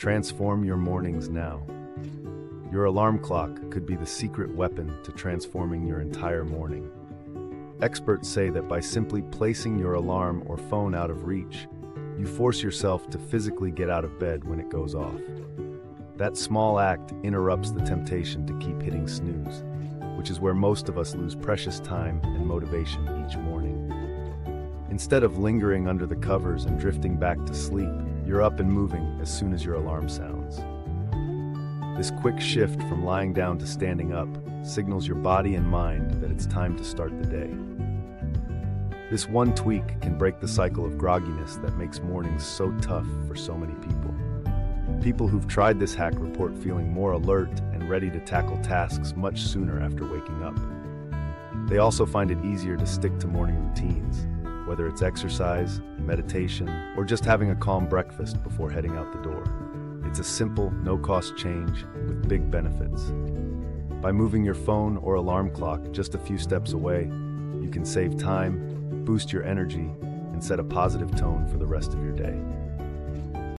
Transform your mornings now. Your alarm clock could be the secret weapon to transforming your entire morning. Experts say that by simply placing your alarm or phone out of reach, you force yourself to physically get out of bed when it goes off. That small act interrupts the temptation to keep hitting snooze, which is where most of us lose precious time and motivation each morning. Instead of lingering under the covers and drifting back to sleep, you're up and moving as soon as your alarm sounds. This quick shift from lying down to standing up signals your body and mind that it's time to start the day. This one tweak can break the cycle of grogginess that makes mornings so tough for so many people. People who've tried this hack report feeling more alert and ready to tackle tasks much sooner after waking up. They also find it easier to stick to morning routines, whether it's exercise, meditation, or just having a calm breakfast before heading out the door. It's a simple, no-cost change with big benefits. By moving your phone or alarm clock just a few steps away, you can save time, boost your energy, and set a positive tone for the rest of your day.